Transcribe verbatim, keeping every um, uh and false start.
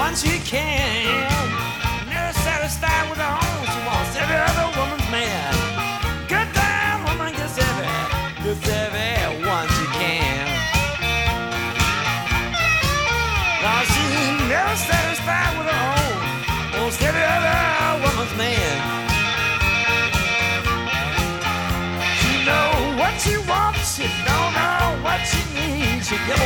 once she can. Never satisfied with her own, she wants every other woman's man. Good damn woman gets every, gets every one she can. Now she's never satisfied with her own, wants every other woman's man. She know what she wants, she don't know what she needs. She give